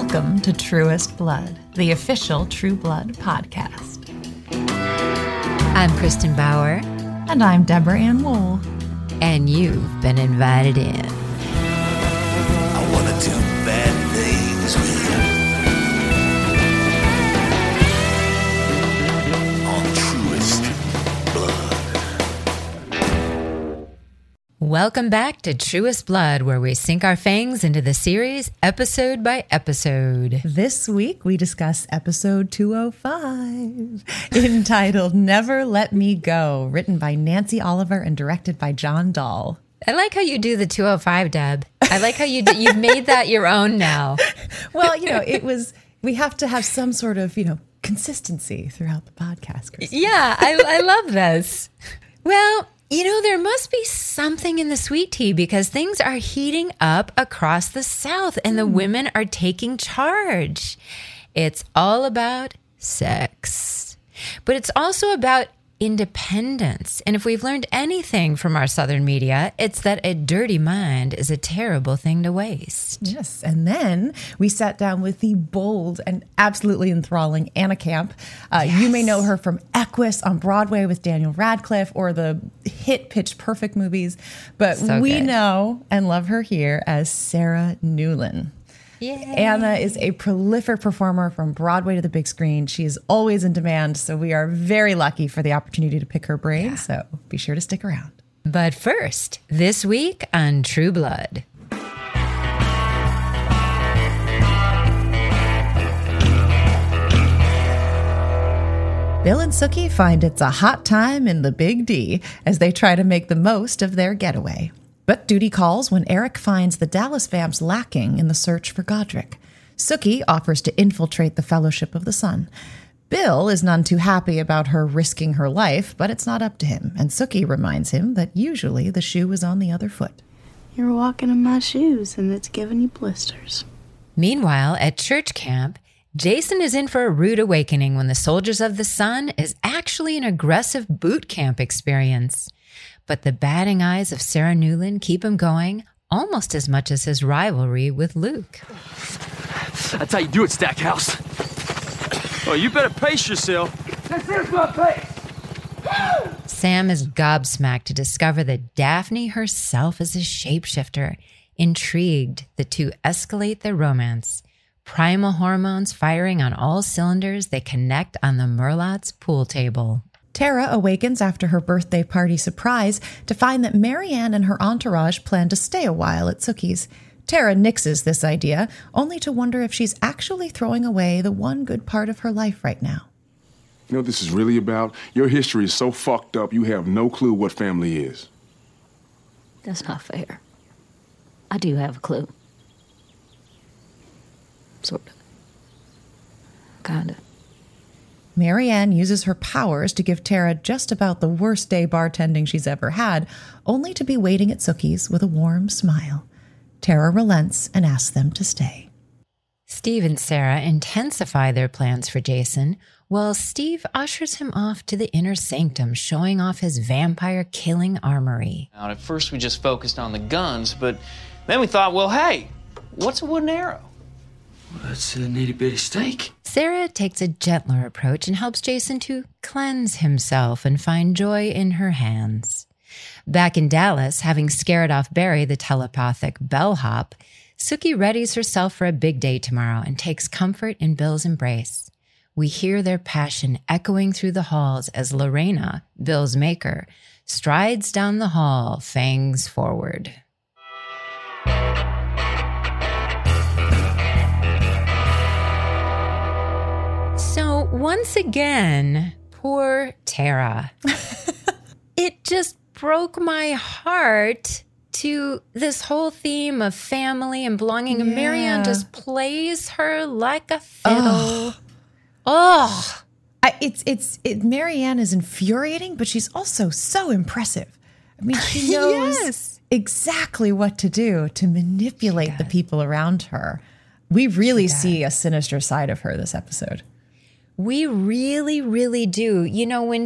Welcome to Truest Blood, the official True Blood podcast. I'm Kristen Bauer. And I'm Deborah Ann Wool. And you've been invited in. I want to do bad things with you. On Truest Blood. Welcome back to Truest Blood, where we sink our fangs into the series episode by episode. This week we discuss episode 205, entitled Never Let Me Go, written by Nancy Oliver and directed by John Dahl. I like how you do the 205, Deb. I like how you've made that your own now. Well, we have to have some sort of, consistency throughout the podcast, Kristen. Yeah, I love this. Well, there must be something in the sweet tea because things are heating up across the South and the women are taking charge. It's all about sex, but it's also about independence. And if we've learned anything from our Southern media, it's that a dirty mind is a terrible thing to waste. Yes. And then we sat down with the bold and absolutely enthralling Anna Camp. Yes. You may know her from Equus on Broadway with Daniel Radcliffe or the hit Pitch Perfect movies. But we know and love her here as Sarah Newlin. Yay. Anna is a prolific performer from Broadway to the big screen. She is always in demand, so we are very lucky for the opportunity to pick her brain, so be sure to stick around. But first, this week on True Blood. Bill and Sookie find it's a hot time in the Big D as they try to make the most of their getaway. But duty calls when Eric finds the Dallas Vamps lacking in the search for Godric. Sookie offers to infiltrate the Fellowship of the Sun. Bill is none too happy about her risking her life, but it's not up to him, and Sookie reminds him that usually the shoe is on the other foot. You're walking in my shoes, and it's giving you blisters. Meanwhile, at church camp, Jason is in for a rude awakening when the Soldiers of the Sun is actually an aggressive boot camp experience. But the batting eyes of Sarah Newlin keep him going almost as much as his rivalry with Luke. That's how you do it, Stackhouse. Oh, you better pace yourself. This is my pace. Sam is gobsmacked to discover that Daphne herself is a shapeshifter. Intrigued, the two escalate their romance. Primal hormones firing on all cylinders, they connect on the Merlot's pool table. Tara awakens after her birthday party surprise to find that Marianne and her entourage plan to stay a while at Sookie's. Tara nixes this idea, only to wonder if she's actually throwing away the one good part of her life right now. You know what this is really about? Your history is so fucked up you have no clue what family is. That's not fair. I do have a clue. Sort of. Kinda. Marianne uses her powers to give Tara just about the worst day bartending she's ever had, only to be waiting at Sookie's with a warm smile. Tara relents and asks them to stay. Steve and Sarah intensify their plans for Jason, while Steve ushers him off to the inner sanctum, showing off his vampire-killing armory. Now, at first we just focused on the guns, but then we thought, well, hey, what's a wooden arrow? That's a nitty-bitty steak. Sarah takes a gentler approach and helps Jason to cleanse himself and find joy in her hands. Back in Dallas, having scared off Barry, the telepathic bellhop, Sookie readies herself for a big day tomorrow and takes comfort in Bill's embrace. We hear their passion echoing through the halls as Lorena, Bill's maker, strides down the hall, fangs forward. So once again, poor Tara. It just broke my heart to this whole theme of family and belonging. And Marianne just plays her like a fiddle. Oh. Marianne is infuriating, but she's also so impressive. I mean, she knows exactly what to do to manipulate the people around her. We really see a sinister side of her this episode. We really, really do. You know, when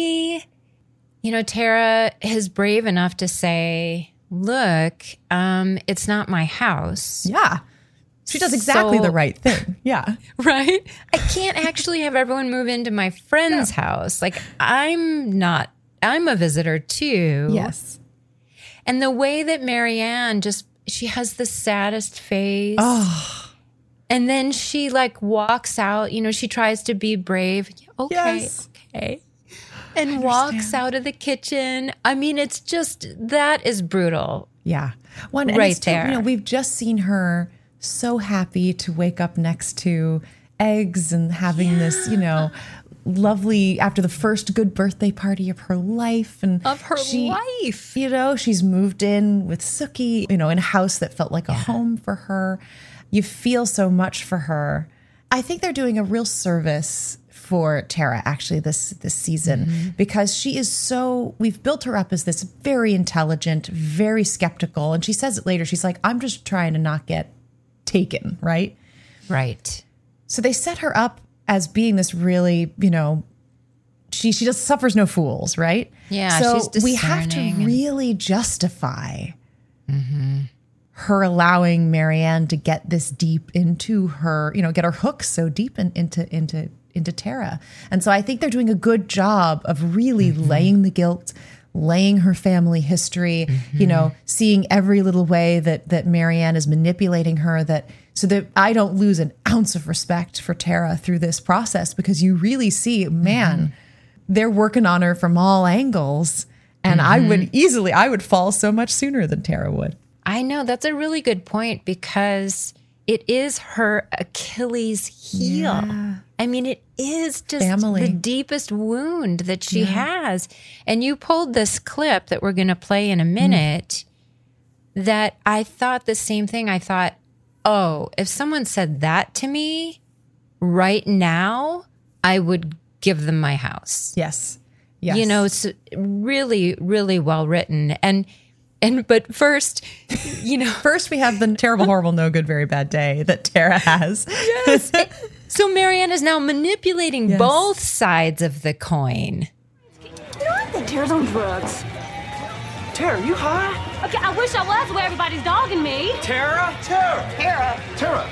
Tara is brave enough to say, look, it's not my house. Yeah. She does exactly So- the right thing. Yeah. Right? I can't actually have everyone move into my friend's house. Like, I'm a visitor too. Yes. And the way that Marianne she has the saddest face. Oh. And then she like walks out, she tries to be brave. Okay. Yes. Okay. And walks out of the kitchen. I mean, it's just, that is brutal. Yeah. And Right it's too, there. we've just seen her so happy to wake up next to eggs and having this, lovely, after the first good birthday party of her life. And Of her life. She's moved in with Sookie, in a house that felt like a home for her. You feel so much for her. I think they're doing a real service for Tara, actually, this season, because she is we've built her up as this very intelligent, very skeptical. And she says it later. She's like, I'm just trying to not get taken, right? Right. So they set her up as being this really, she just suffers no fools, right? Yeah, so she's we have to discerning really justify her allowing Marianne to get this deep into her, get her hooks so deep into Tara. And so I think they're doing a good job of really laying the guilt, laying her family history, seeing every little way that Marianne is manipulating her, so that I don't lose an ounce of respect for Tara through this process, because you really see, man, they're working on her from all angles. And I would fall so much sooner than Tara would. I know, that's a really good point, because it is her Achilles heel. Yeah. I mean, it is just Family. the deepest wound that she has. And you pulled this clip that we're going to play in a minute that I thought the same thing. I thought, oh, if someone said that to me right now, I would give them my house. Yes. Yes. It's really, really well written. But first, First, we have the terrible, horrible, no good, very bad day that Tara has. Yes. So Marianne is now manipulating both sides of the coin. I think Tara's on drugs. Tara, you high? Okay, I wish I was the way everybody's dogging me. Tara? Tara.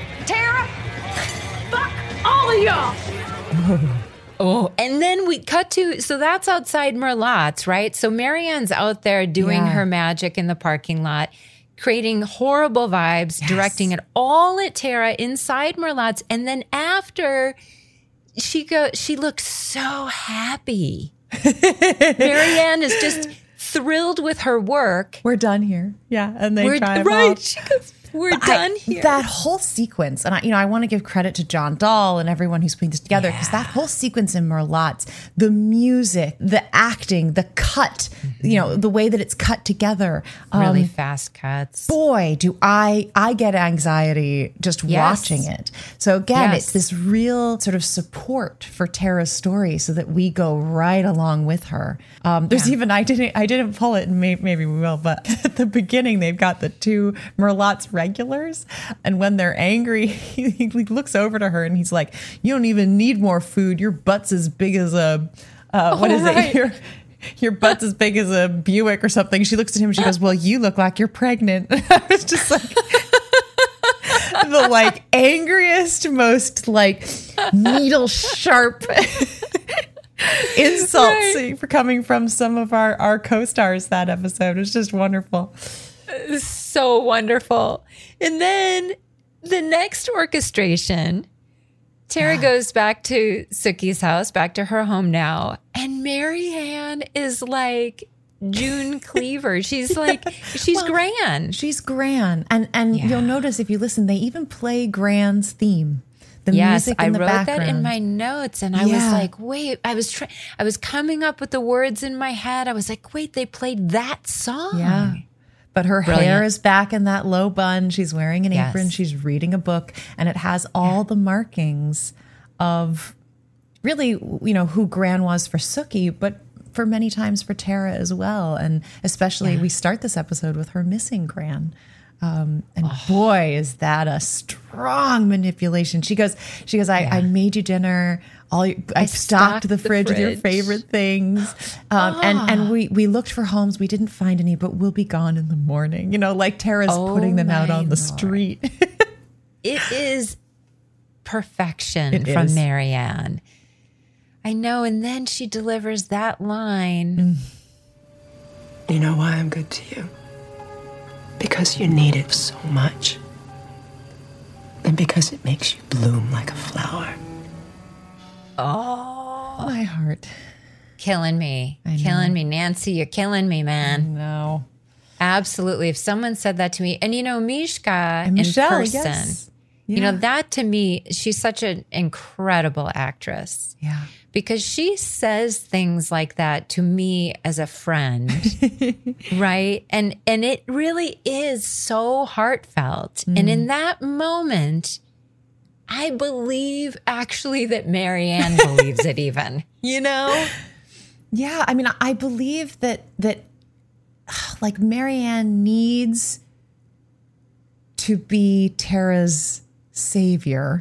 Fuck all of y'all. Oh, and then we cut to, so that's outside Merlotte's, right? So Marianne's out there doing her magic in the parking lot, creating horrible vibes, directing it all at Tara inside Merlotte's. And then after she looks so happy. Marianne is just thrilled with her work. We're done here. Yeah. And they drive right. off. She goes, we're done here. That whole sequence, and I want to give credit to John Dahl and everyone who's putting this together, because that whole sequence in Merlotte's, the music, the acting, the cut, the way that it's cut together, Really fast cuts. boy, do I get anxiety just watching it. So again, it's this real sort of support for Tara's story, so that we go right along with her. There's even I didn't pull it, and maybe we will, but at the beginning they've got the two Merlotte's regulars, and when they're angry, he looks over to her and he's like, "You don't even need more food. Your butt's as big as a what is it? Your butt's as big as a Buick or something." She looks at him and she goes, "Well, you look like you're pregnant." I was just like, the angriest, most needle sharp insults for coming from some of our co-stars that episode. It was just wonderful. So wonderful. And then the next orchestration, Tara goes back to Sookie's house, back to her home now. And Marianne is like June Cleaver. She's she's Gran. She's Gran. And you'll notice if you listen, they even play Gran's theme. The music in the background. I wrote that in my notes, and I was like, wait, I was coming up with the words in my head. I was like, wait, they played that song. Yeah. But her hair is back in that low bun. She's wearing an apron. She's reading a book. And it has all the markings of really, who Gran was for Sookie, but for many times for Tara as well. And especially we start this episode with her missing Gran. Boy, is that a strong manipulation. She goes, I made you dinner. I stocked the fridge with your favorite things. And we looked for homes. We didn't find any, but we'll be gone in the morning. Tara's putting them out on the street. It is perfection It from is. Marianne. I know. And then she delivers that line. You know why I'm good to you? Because you need it so much. And because it makes you bloom like a flower. Oh, My heart. killing me. Killing me. Nancy, you're killing me, man. No. Absolutely. If someone said that to me, and Mishka And in Michelle, person, yes. you know, Yeah. that to me, she's such an incredible actress. Yeah. Because she says things like that to me as a friend, right? And it really is so heartfelt. And in that moment, I believe actually that Marianne believes it even, you know? Yeah, I mean, I believe that like Marianne needs to be Tara's savior.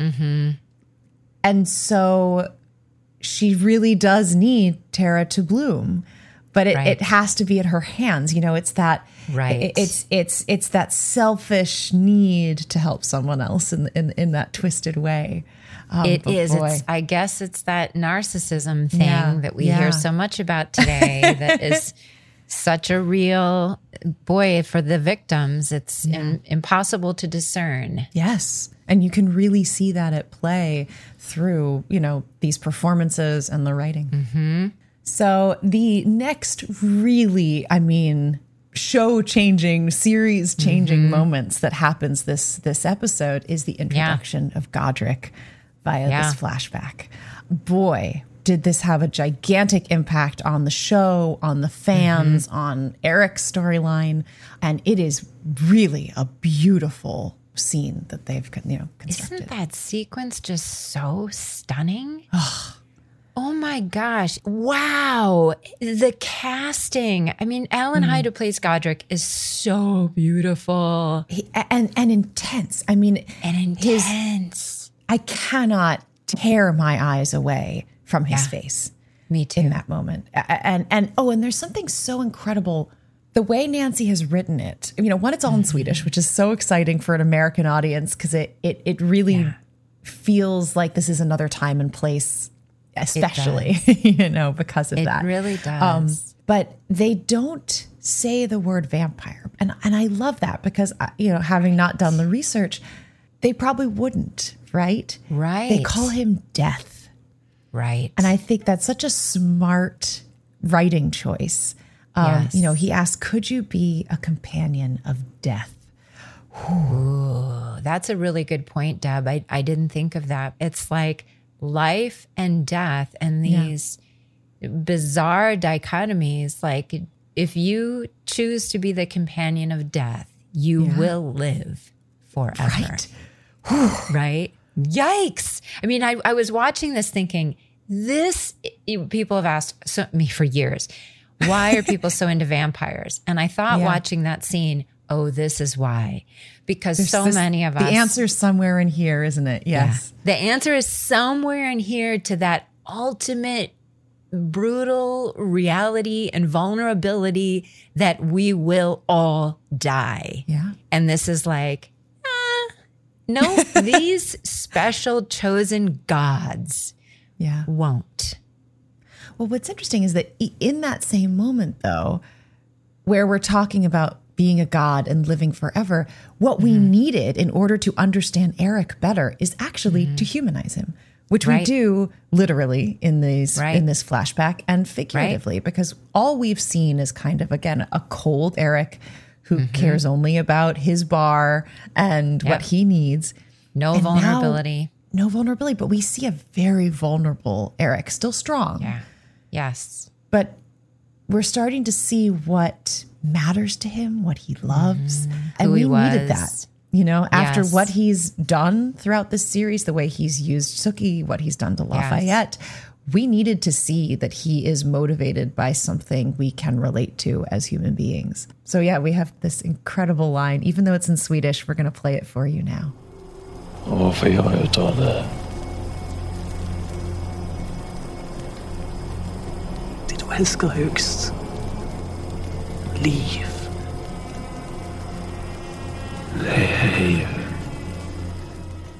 And so she really does need Tara to bloom. But it has to be at her hands. You know, it's that Right. It's that selfish need to help someone else in that twisted way. It but is. boy. I guess it's that narcissism thing Yeah, that we yeah. hear so much about today that is such a real, boy, for the victims, it's impossible to discern. Yes. And you can really see that at play through, you know, these performances and the writing. So the next really, I mean, show-changing, series-changing moments that happens this episode is the introduction of Godric via this flashback. Boy, did this have a gigantic impact on the show, on the fans, on Eric's storyline. And it is really a beautiful scene that they've, you know, constructed. Isn't that sequence just so stunning? Oh my gosh. Wow. The casting. I mean, Alan Hyde, who plays Godric, is so beautiful. And intense. I mean, And intense. I cannot tear my eyes away from his face. Me too. In that moment. And there's something so incredible. The way Nancy has written it, you know, one, it's all in Swedish, which is so exciting for an American audience because it really feels like this is another time and place, especially, you know, because of that. It really does. But they don't say the word vampire. And I love that because, you know, having not done the research, they probably wouldn't, right? Right. They call him Death. Right. And I think that's such a smart writing choice. Yes. You know, he asked, could you be a companion of death? Ooh, that's a really good point, Deb. I didn't think of that. It's like life and death and these bizarre dichotomies. Like if you choose to be the companion of death, you will live forever. Right. Right? Yikes. I mean, I was watching this thinking, people have asked me for years, why are people so into vampires? And I thought watching that scene, oh, this is why. Because There's many of us. The answer's somewhere in here, isn't it? Yes. The answer is somewhere in here to that ultimate brutal reality and vulnerability that we will all die. Yeah. And this is like, no, these special chosen gods won't. Well, what's interesting is that in that same moment, though, where we're talking about being a god and living forever, what we needed in order to understand Eric better is actually to humanize him, which we do literally in this flashback and figuratively, because all we've seen is kind of, again, a cold Eric who cares only about his bar and what he needs. No And vulnerability. now, no vulnerability, but we see a very vulnerable Eric, still strong. Yeah. Yes. But we're starting to see what matters to him, what he loves. And Who we he needed that. was. You know, after Yes. what he's done throughout this series, the way he's used Sookie, what he's done to Lafayette, we needed to see that he is motivated by something we can relate to as human beings. So yeah, we have this incredible line. Even though it's in Swedish, we're going to play it for you now. Och varför gör jag det? Det du älskar högst. Liv. Nej.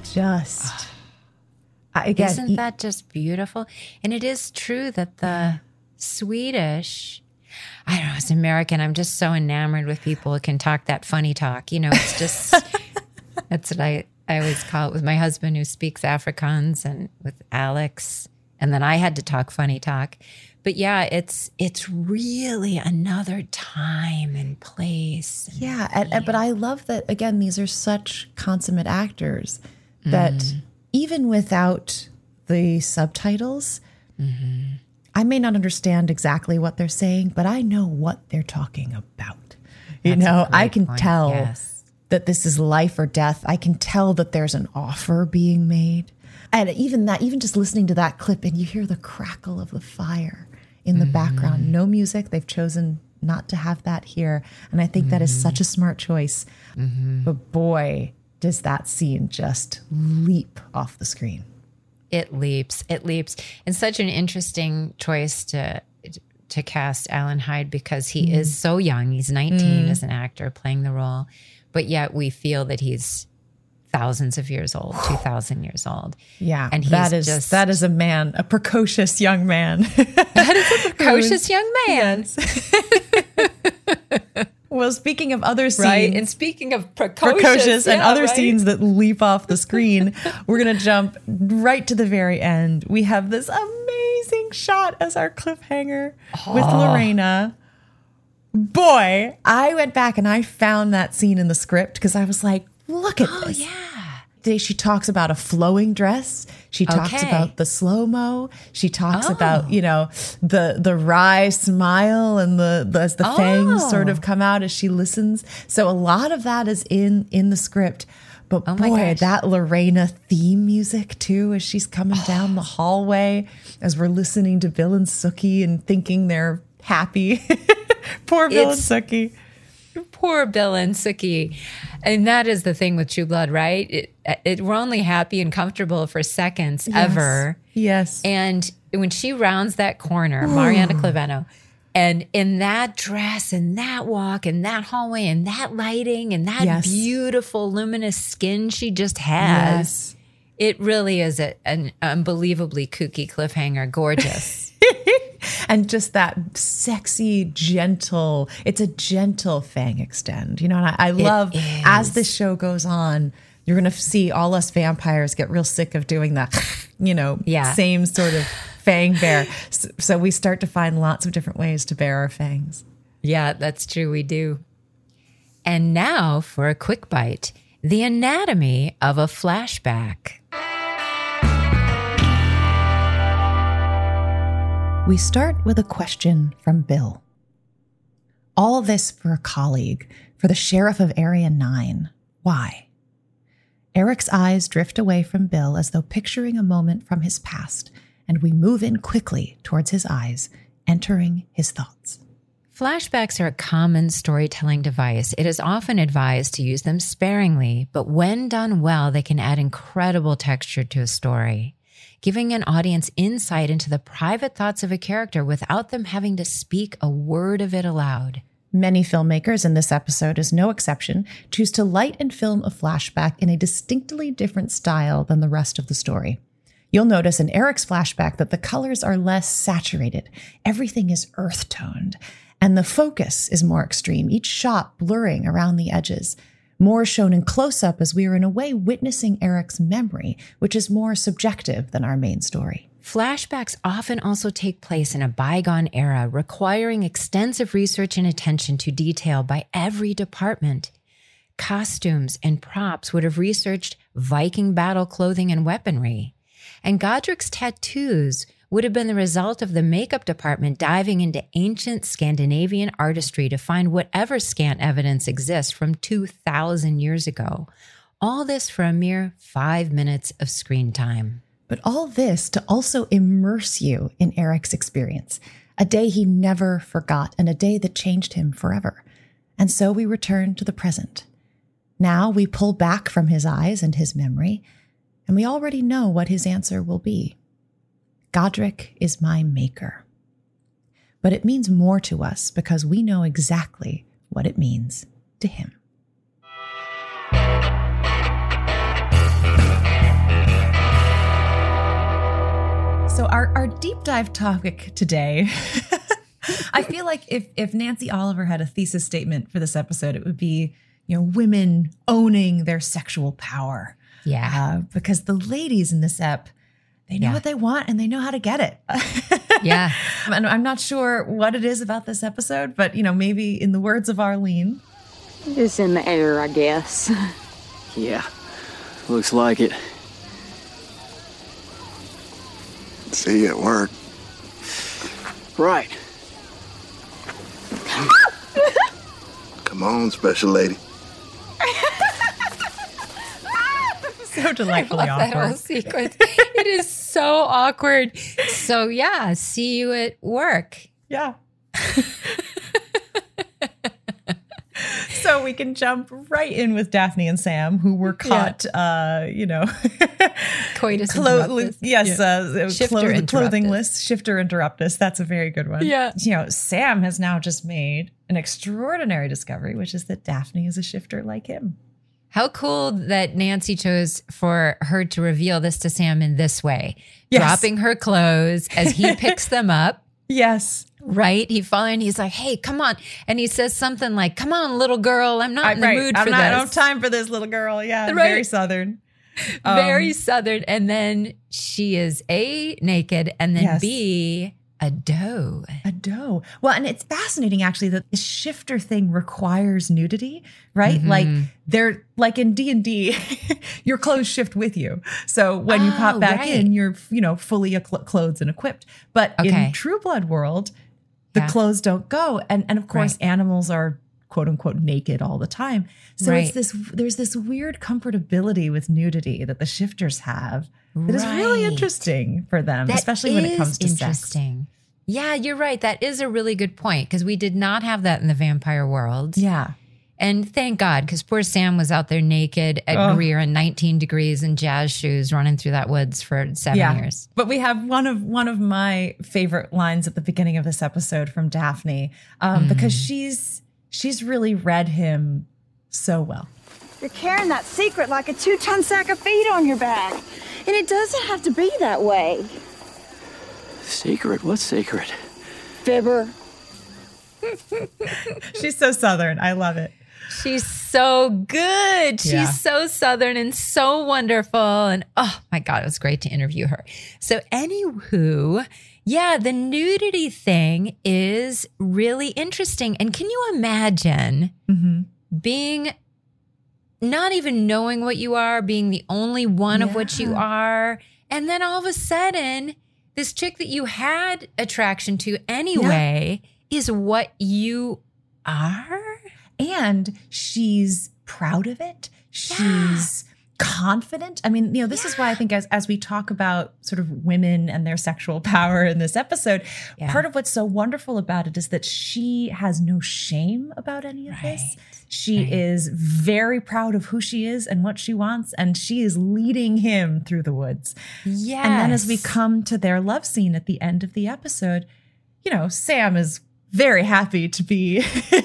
just, again, isn't that just beautiful? And it is true that the Swedish, I don't know, as an American, I'm just so enamored with people who can talk that funny talk. You know, it's just, that's what I always call it with my husband who speaks Afrikaans and with Alex. And then I had to talk funny talk. But yeah, it's really another time and place. Yeah, but I love that, again, these are such consummate actors that even without the subtitles, I may not understand exactly what they're saying, but I know what they're talking about. You know, I can tell that this is life or death. I can tell that there's an offer being made. And even just listening to that clip and you hear the crackle of the fire in the background, no music. They've chosen not to have that here. And I think that is such a smart choice. But boy, does that scene just leap off the screen. It leaps. And such an interesting choice to cast Alan Hyde because he is so young. He's 19 as an actor playing the role. But yet we feel that he's thousands of years old, 2,000 years old. Yeah. And that is a man, a precocious young man. That is a precocious young man. Well, speaking of other scenes. Right. And speaking of precocious and other scenes that leap off the screen, we're going to jump right to the very end. We have this amazing shot as our cliffhanger with Lorena. Boy, I went back and I found that scene in the script because I was like, look at this. Yeah. She talks about a flowing dress. She talks about the slow-mo. She talks about, you know, the wry smile and as the fangs sort of come out as she listens. So a lot of that is in the script. But boy, that Lorena theme music too, as she's coming down the hallway, as we're listening to Bill and Sookie and thinking they're happy. Poor Bill and Sookie. Poor Bill and Sookie. And that is the thing with True Blood, right? We're only happy and comfortable for seconds ever. Yes. And when she rounds that corner, Mariana Claveno, and in that dress and that walk and that hallway and that lighting and that beautiful luminous skin she just has, it really is an unbelievably kooky cliffhanger. Gorgeous. And just that sexy, gentle, it's a gentle fang extend, you know, and I love as this show goes on, you're going to see all us vampires get real sick of doing that, you know, same sort of fang bear. So we start to find lots of different ways to bear our fangs. Yeah, that's true. We do. And now for a quick bite, the anatomy of a flashback. We start with a question from Bill. All this for a colleague, for the sheriff of Area 9. Why? Eric's eyes drift away from Bill as though picturing a moment from his past, and we move in quickly towards his eyes, entering his thoughts. Flashbacks are a common storytelling device. It is often advised to use them sparingly, but when done well, they can add incredible texture to a story, giving an audience insight into the private thoughts of a character without them having to speak a word of it aloud. Many filmmakers, and this episode is no exception, choose to light and film a flashback in a distinctly different style than the rest of the story. You'll notice in Eric's flashback that the colors are less saturated. Everything is earth-toned, and the focus is more extreme, each shot blurring around the edges. More shown in close-up as we are in a way witnessing Eric's memory, which is more subjective than our main story. Flashbacks often also take place in a bygone era, requiring extensive research and attention to detail by every department. Costumes and props would have researched Viking battle clothing and weaponry. And Godric's tattoos would have been the result of the makeup department diving into ancient Scandinavian artistry to find whatever scant evidence exists from 2,000 years ago. All this for a mere 5 minutes of screen time. But all this to also immerse you in Eric's experience, a day he never forgot and a day that changed him forever. And so we return to the present. Now we pull back from his eyes and his memory, and we already know what his answer will be. Godric is my maker. But it means more to us because we know exactly what it means to him. So our deep dive topic today, I feel like if Nancy Oliver had a thesis statement for this episode, it would be, women owning their sexual power. Yeah. Because the ladies in this ep, they know what they want and they know how to get it. Yeah. And I'm not sure what it is about this episode, but, maybe in the words of Arlene. It's in the air, I guess. Yeah, looks like it. See you at work. Right. Come on, special lady. So delightfully I love that awkward. whole sequence. It is so awkward. So yeah, see you at work. Yeah. So we can jump right in with Daphne and Sam, who were caught, Coitus interruptus. Yes, Shifter interruptus. clothingless, shifter interruptus. That's a very good one. Yeah. Sam has now just made an extraordinary discovery, which is that Daphne is a shifter like him. How cool that Nancy chose for her to reveal this to Sam in this way. Yes. Dropping her clothes as he picks them up. Yes. Right? He's like, hey, come on. And he says something like, come on, little girl. I'm not in the mood for this. I don't have time for this, little girl. Yeah, Right. Very Southern. Very Southern. And then she is A, naked, and then Yes. B, a doe. A doe. Well, and it's fascinating actually that the shifter thing requires nudity, right? Mm-hmm. Like they're like in D&D, your clothes shift with you. So when you pop back in, you're, fully clothed and equipped. But in True Blood world, the clothes don't go. And of course, animals are quote unquote naked all the time. So there's this weird comfortability with nudity that the shifters have that is really interesting for them, especially when it comes to sex. Yeah, you're right. That is a really good point because we did not have that in the vampire world. Yeah. And thank God, because poor Sam was out there naked at Greer in 19 degrees and jazz shoes running through that woods for 7 years. But we have one of my favorite lines at the beginning of this episode from Daphne because she's really read him so well. You're carrying that secret like a 2-ton sack of feed on your back. And it doesn't have to be that way. Secret? What secret? Fibber. She's so Southern. I love it. She's so good. Yeah. She's so Southern and so wonderful. And oh my God, it was great to interview her. So anywho, yeah, the nudity thing is really interesting. And can you imagine being not even knowing what you are, being the only one of what you are, and then all of a sudden, this chick that you had attraction to anyway is what you are? And she's proud of it. She's confident. I mean, this is why I think as we talk about sort of women and their sexual power in this episode, part of what's so wonderful about it is that she has no shame about any of this. She is very proud of who she is and what she wants, and she is leading him through the woods. Yes. And then as we come to their love scene at the end of the episode, Sam is very happy to be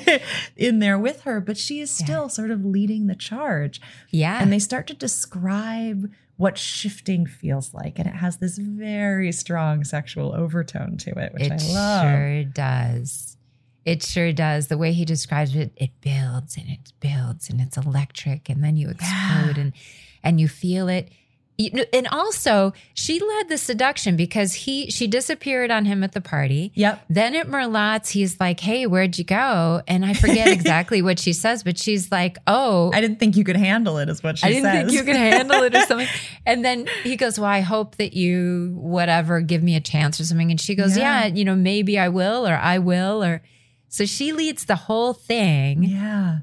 in there with her, but she is still sort of leading the charge. Yeah. And they start to describe what shifting feels like. And it has this very strong sexual overtone to it, which I love. It sure does. It sure does. The way he describes it, it builds and it's electric, and then you explode and you feel it. And also, she led the seduction because she disappeared on him at the party. Yep. Then at Merlotte's, he's like, hey, where'd you go? And I forget exactly what she says, but she's like, oh. I didn't think you could handle it is what she says. I didn't think you could handle it or something. And then he goes, well, I hope that you, whatever, give me a chance or something. And she goes, yeah, maybe I will or I will. So she leads the whole thing. Yeah.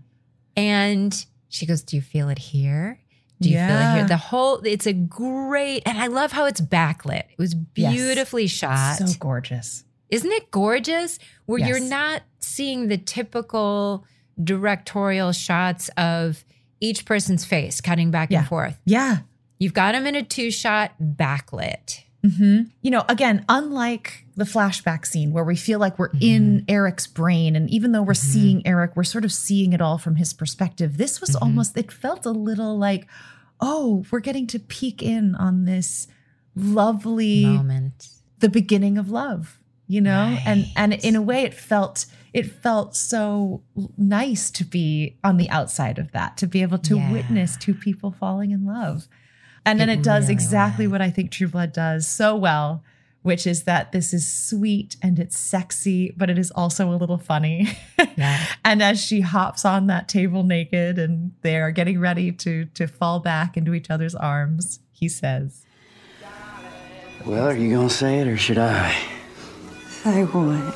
And she goes, do you feel it here? Do you feel it here? It's a great, and I love how it's backlit. It was beautifully shot. So gorgeous. Isn't it gorgeous? Where you're not seeing the typical directorial shots of each person's face cutting back and forth. Yeah. You've got them in a 2-shot backlit. Mm-hmm. Again, unlike the flashback scene where we feel like we're in Eric's brain, and even though we're seeing Eric, we're sort of seeing it all from his perspective. This was almost, it felt a little like, oh, we're getting to peek in on this lovely moment. the beginning of love, you know? Right. And in a way it felt so nice to be on the outside of that, to be able to witness two people falling in love. And then it does really exactly what I think True Blood does so well, which is that this is sweet and it's sexy, but it is also a little funny. Yeah. And as she hops on that table naked and they are getting ready to fall back into each other's arms, he says, "Well, are you gonna say it or should I?" Say what?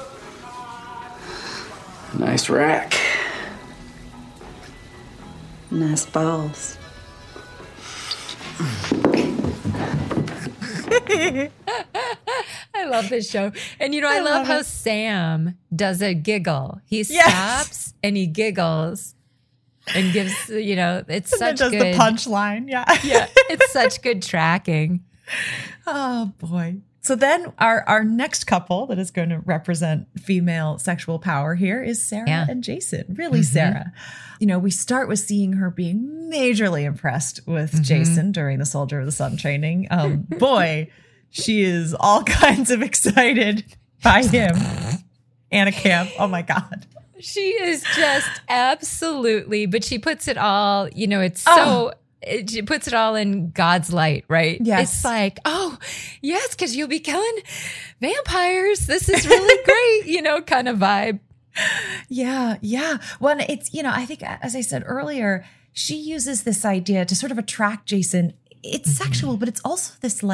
Nice rack. Nice balls. I love this show. And, I love how Sam does a giggle. He stops and he giggles and gives, it's such and does good. the punchline. Yeah. Yeah. It's such good tracking. Oh, boy. So then our next couple that is going to represent female sexual power here is Sarah and Jason. Really, Sarah. We start with seeing her being majorly impressed with Jason during the Soldier of the Sun training. Boy, she is all kinds of excited by him. Anna Camp. Oh, my God. She is just absolutely, but she puts it all, it's so... She puts it all in God's light, right? Yes. It's like, oh, yes, because you'll be killing vampires. This is really great, kind of vibe. Yeah, yeah. Well, it's, I think, as I said earlier, she uses this idea to sort of attract Jason. It's sexual, but it's also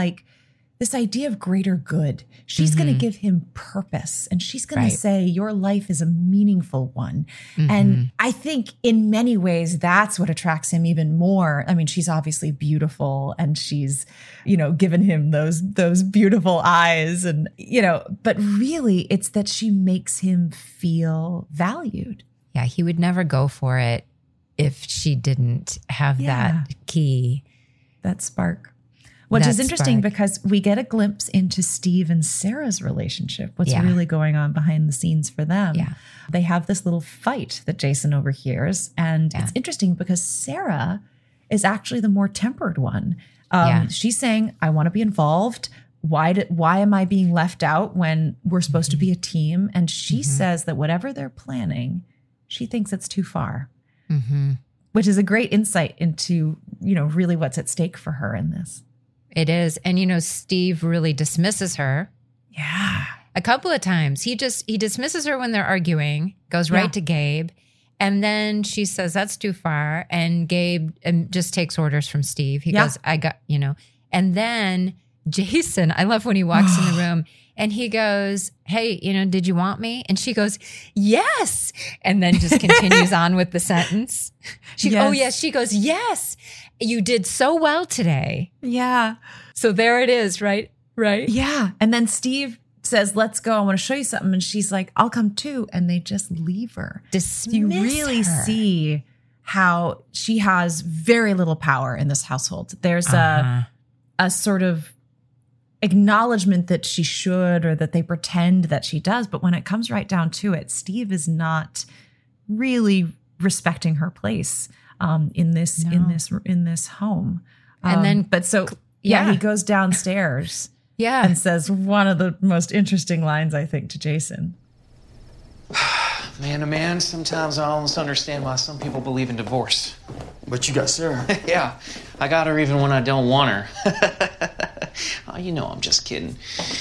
this idea of greater good. She's going to give him purpose, and she's going to say, your life is a meaningful one. And I think in many ways, that's what attracts him even more. I mean, she's obviously beautiful, and she's, given him those beautiful eyes, and, but really it's that she makes him feel valued. Yeah, he would never go for it if she didn't have that key. That spark. Which is interesting because we get a glimpse into Steve and Sarah's relationship, what's really going on behind the scenes for them. Yeah. They have this little fight that Jason overhears. And it's interesting because Sarah is actually the more tempered one. She's saying, I want to be involved. Why am I being left out when we're supposed to be a team? And she says that whatever they're planning, she thinks it's too far, which is a great insight into, really what's at stake for her in this. It is. And, Steve really dismisses her. Yeah. A couple of times. He dismisses her when they're arguing, goes right to Gabe. And then she says, that's too far. And Gabe just takes orders from Steve. He goes, I got, And then Jason, I love when he walks in the room and he goes, hey, did you want me? And she goes, yes. And then just continues on with the sentence. Oh, yes. She goes, yes. You did so well today. Yeah. So there it is, right? Right? Yeah. And then Steve says, let's go. I want to show you something. And she's like, I'll come too. And they just leave her. You really see how she has very little power in this household. There's a sort of acknowledgement that she should, or that they pretend that she does. But when it comes right down to it, Steve is not really respecting her place in this home. And then, he goes downstairs and says one of the most interesting lines, I think, to Jason. Man to man, sometimes I almost understand why some people believe in divorce. But you got Sarah. Yeah, I got her even when I don't want her. Oh, I'm just kidding.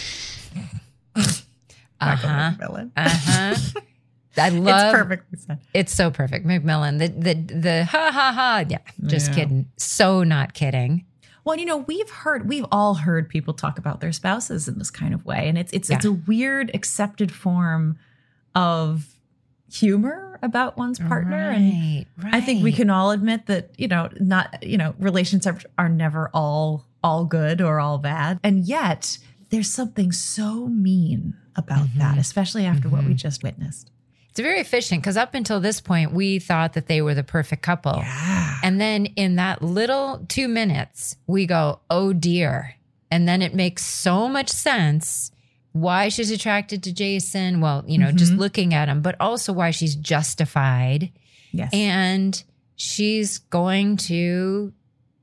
McMillan. I love. It's perfectly said. It's so perfect, McMillan. The ha ha ha. Yeah, just kidding. So not kidding. Well, we've all heard people talk about their spouses in this kind of way, and it's a weird accepted form of humor about one's partner. Right. I think we can all admit that relationships are never all good or all bad, and yet there's something so mean about that, especially after what we just witnessed. It's very efficient because up until this point, we thought that they were the perfect couple. Yeah. And then in that little 2 minutes, we go, oh dear. And then it makes so much sense why she's attracted to Jason. Well, just looking at him, but also why she's justified. Yes. And she's going to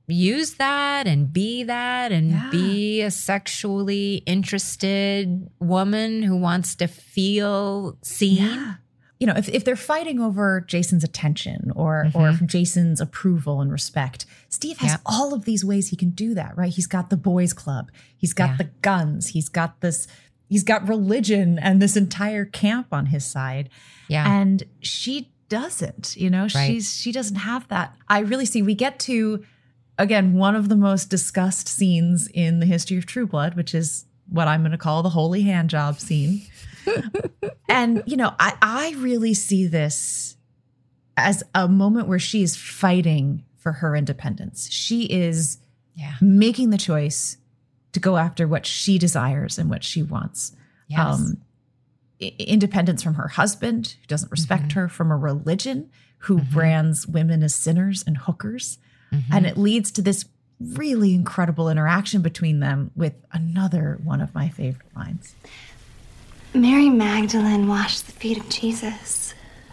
use that and be be a sexually interested woman who wants to feel seen. Yeah. You know, if they're fighting over Jason's attention or Jason's approval and respect, Steve has all of these ways he can do that, right? He's got the boys club. He's got the guns. He's got religion and this entire camp on his side. Yeah. And she doesn't, you know, she doesn't have that. I really see, we get to, again, one of the most discussed scenes in the history of True Blood, which is what I'm going to call the holy hand job scene. And, you know, I really see this as a moment where she is fighting for her independence. She is making the choice to go after what she desires and what she wants. Yes. Independence from her husband, who doesn't respect her, from a religion who brands women as sinners and hookers. And it leads to this really incredible interaction between them with another one of my favorite lines. Mary Magdalene washed the feet of Jesus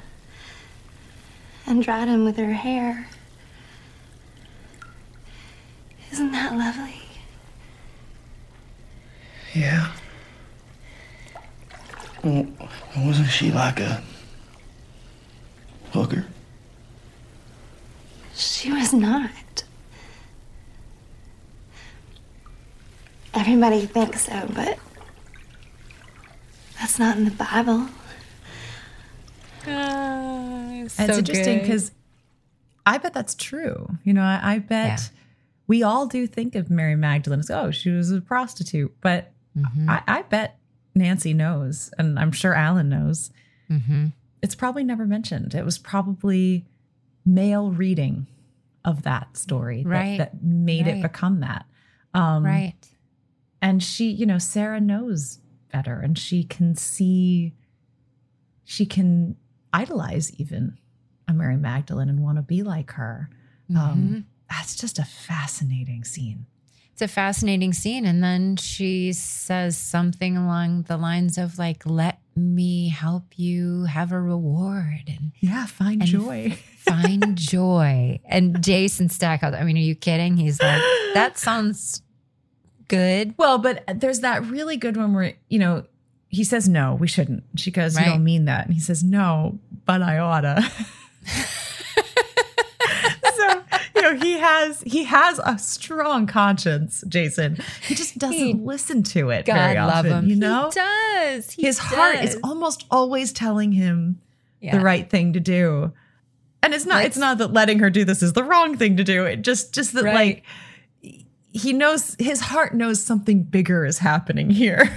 and dried him with her hair. Isn't that lovely? Yeah. Well, wasn't she like a hooker? She was not. Everybody thinks so, but that's not in the Bible. So it's interesting because I bet that's true. You know, I bet we all do think of Mary Magdalene as, oh, she was a prostitute. But I bet Nancy knows, and I'm sure Alan knows. It's probably never mentioned. It was probably male reading of that story that made it become that. And she, you know, Sarah knows better, and she can idolize even a Mary Magdalene and want to be like her. That's just a fascinating scene. It's a fascinating scene. And then she says something along the lines of like, let me help you have a reward. And find joy. Find joy. And Jason Stackhouse, I mean, are you kidding? He's like, that sounds good. Well, but there's that really good one where, you know, he says, no, we shouldn't. She goes, you don't mean that. And he says, no, but I oughta. So, you know, he has a strong conscience, Jason. He just doesn't listen to it very often. God love him. You know? He does. His heart is almost always telling him the right thing to do. And it's not that letting her do this is the wrong thing to do. It just that like he knows, his heart knows something bigger is happening here.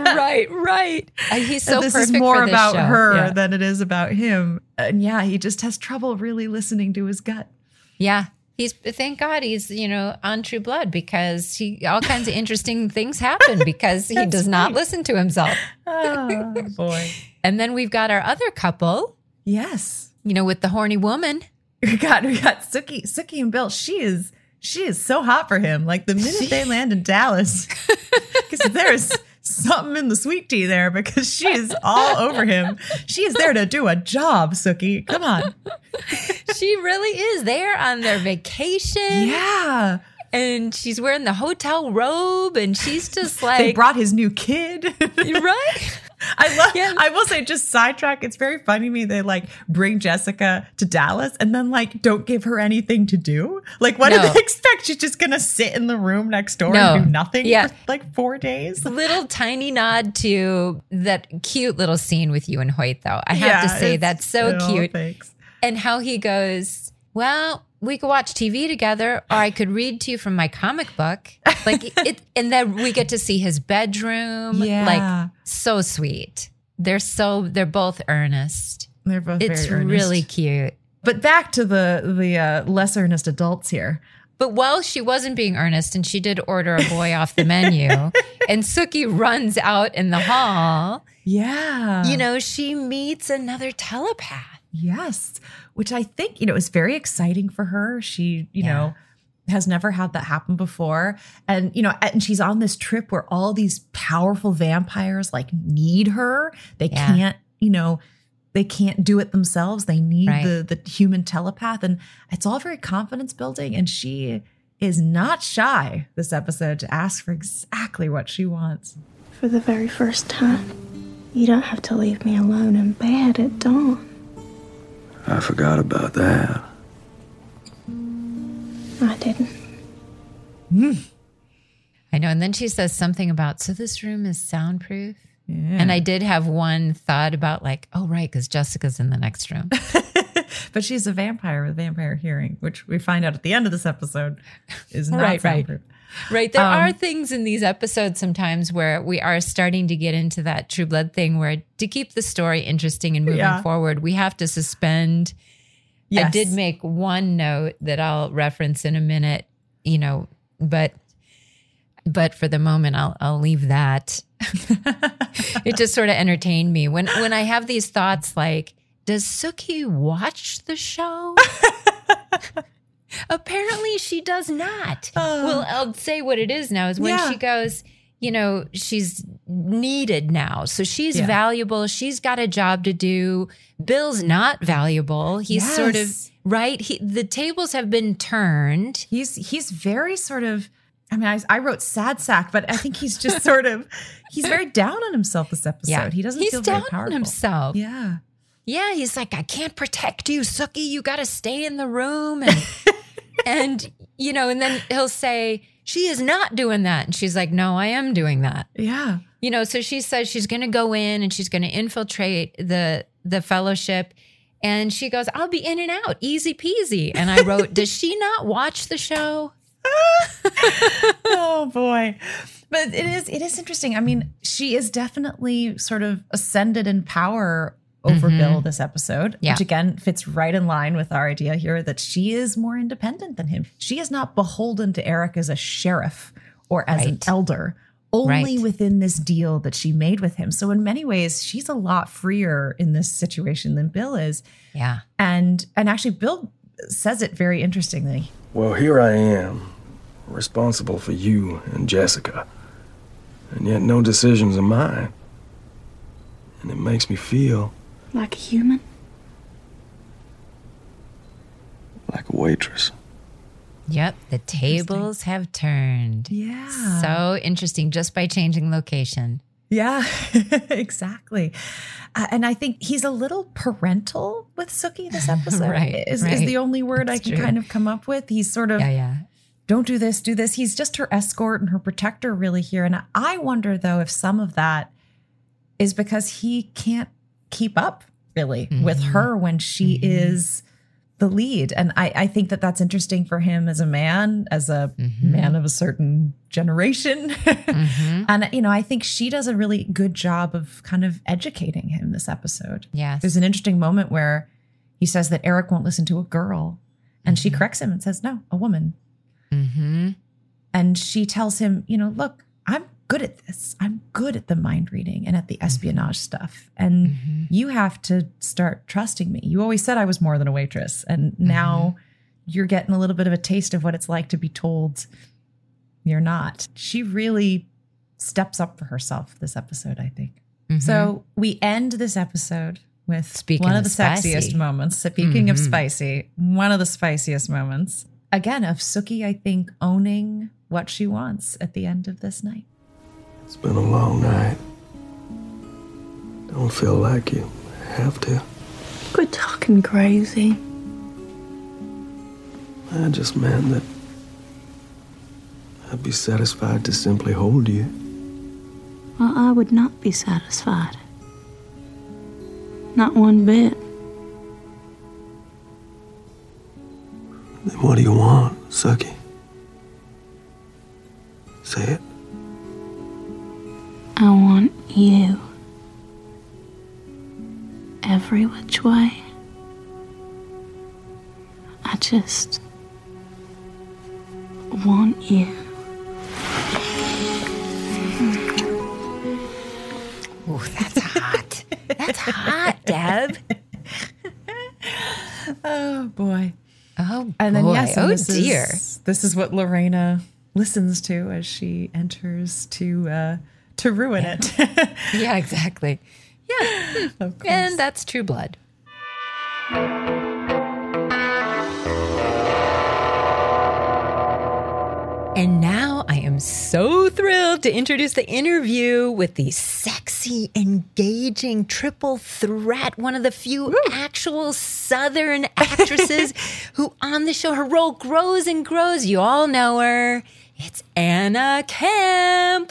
Right. He's so this perfect is more for this about show. her than it is about him. And he just has trouble really listening to his gut. Yeah. Thank God he's, you know, on True Blood, because all kinds of interesting things happen because he does not listen to himself. Oh, boy. And then we've got our other couple. Yes. You know, with the horny woman. We got Sookie and Bill. She is so hot for him. Like the minute they land in Dallas, because there's something in the sweet tea there, because she is all over him. She is there to do a job, Sookie. Come on. She really is. They're on their vacation. Yeah. And she's wearing the hotel robe, and she's just like, they brought his new kid. Right? I will say, just sidetrack, it's very funny to me. They like bring Jessica to Dallas and then like don't give her anything to do. Like, what do they expect? She's just gonna sit in the room next door and do nothing for like 4 days. Little tiny nod to that cute little scene with you and Hoyt, though. I have to say, that's so cute. Thanks. And how he goes, well, we could watch TV together, or I could read to you from my comic book. Like it, and then we get to see his bedroom. Yeah. Like, so sweet. They're both earnest. They're both very earnest. It's really cute. But back to the less earnest adults here. But while she wasn't being earnest, and she did order a boy off the menu, and Sookie runs out in the hall. Yeah. You know, she meets another telepath. Yes. Which I think, you know, is very exciting for her. She, you know, has never had that happen before. And, you know, and she's on this trip where all these powerful vampires like need her. They can't, you know, they can't do it themselves. They need the human telepath. And it's all very confidence building. And she is not shy this episode to ask for exactly what she wants. For the very first time, you don't have to leave me alone in bed at dawn. I forgot about that. I didn't. I know. And then she says something about, so this room is soundproof. Yeah. And I did have one thought about like, oh, right, because Jessica's in the next room. But she's a vampire with vampire hearing, which we find out at the end of this episode is not soundproof. Right. There are things in these episodes sometimes where we are starting to get into that True Blood thing where to keep the story interesting and moving forward, we have to suspend. Yes. I did make one note that I'll reference in a minute, you know, but for the moment, I'll leave that. It just sort of entertained me. When I have these thoughts like, does Sookie watch the show? Apparently she does not. Well, I'll say what it is now is when she goes, you know, she's needed now. So she's valuable. She's got a job to do. Bill's not valuable. He's sort of, right? The tables have been turned. He's very sort of, I mean, I wrote sad sack, but I think he's just sort of, he's very down on himself this episode. Yeah. He doesn't feel very powerful. He's down on himself. Yeah. Yeah, he's like, I can't protect you, Sookie. You got to stay in the room. And, you know, and then he'll say, she is not doing that. And she's like, no, I am doing that. Yeah. You know, so she says she's going to go in and she's going to infiltrate the fellowship. And she goes, I'll be in and out, easy peasy. And I wrote, does she not watch the show? Oh, boy. But it is interesting. I mean, she is definitely sort of ascended in power over Bill this episode, which again fits right in line with our idea here that she is more independent than him. She is not beholden to Eric as a sheriff or as an elder, only within this deal that she made with him. So in many ways, she's a lot freer in this situation than Bill is. Yeah. And actually, Bill says it very interestingly. Well, here I am, responsible for you and Jessica, and yet no decisions are mine. And it makes me feel... like a human? Like a waitress. Yep, the tables have turned. Yeah. So interesting, just by changing location. Yeah, exactly. And I think he's a little parental with Sookie this episode. Is the only word I can kind of come up with. He's sort of, don't do this, do this. He's just her escort and her protector really here. And I wonder, though, if some of that is because he can't keep up really with her when she is the lead. And I think that that's interesting for him as a man man of a certain generation. And, you know, I think she does a really good job of kind of educating him this episode. Yes. There's an interesting moment where he says that Eric won't listen to a girl and she corrects him and says, no, a woman. And she tells him, you know, look, I'm good at this. I'm good at the mind reading and at the espionage stuff. And you have to start trusting me. You always said I was more than a waitress. And now you're getting a little bit of a taste of what it's like to be told you're not. She really steps up for herself this episode, I think. So we end this episode with one of the sexiest moments. Speaking of spicy, one of the spiciest moments, again, of Sookie, I think, owning what she wants at the end of this night. It's been a long night. Don't feel like you have to. Quit talking crazy. I just meant that I'd be satisfied to simply hold you. Well, I would not be satisfied. Not one bit. Then what do you want, Sookie? Say it. I want you. Every which way. I just want you. Oh, that's hot. That's hot, Deb. Oh, boy. Oh, and then, boy. yes, oh, this dear. This is what Lorena listens to as she enters to ruin it. Yeah, exactly. Yeah. And that's True Blood. And now I am so thrilled to introduce the interview with the sexy, engaging triple threat, one of the few actual Southern actresses who on the show, her role grows and grows. You all know her. It's Anna Camp.